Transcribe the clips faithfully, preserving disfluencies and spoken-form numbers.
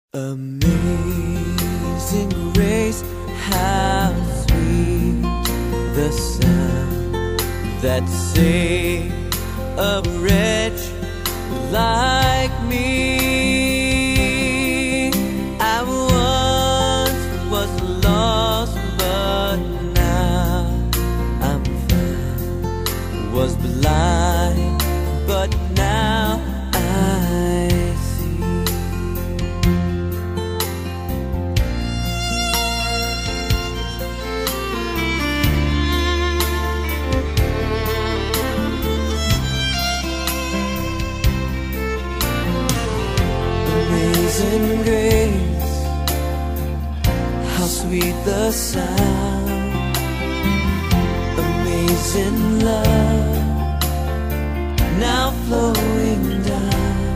Amazing grace, how sweet the sound that saved a wretch like me. I once was lost, but now I'm found. Was blind, but now I see. Amazing grace, how sweet the sound. Amazing love, now flowing down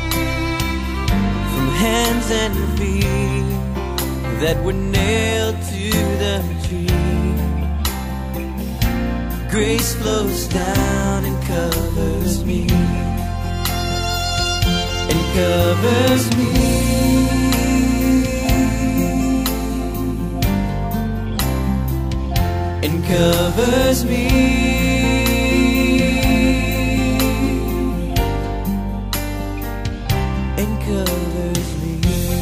from hands and feet that were nailed to the tree. Grace flows down and covers me, and covers me, and covers me, and covers me.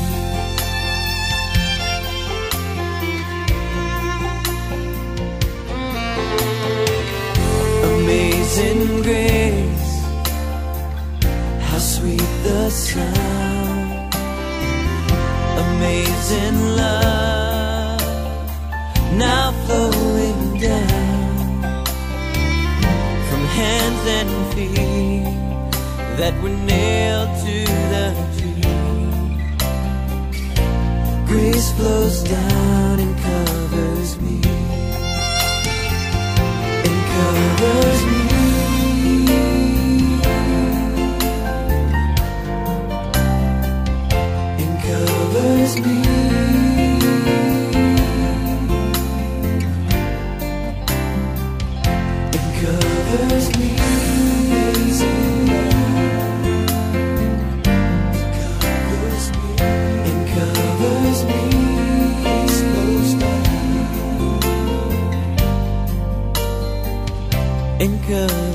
Amazing grace, how sweet the sound. Amazing love, now flowing down from hands and feet that were nailed to the tree. Grace flows down and covers me, and covers me, and covers me, and covers me. Amazing love, covers me, and covers me. Grace flows down and covers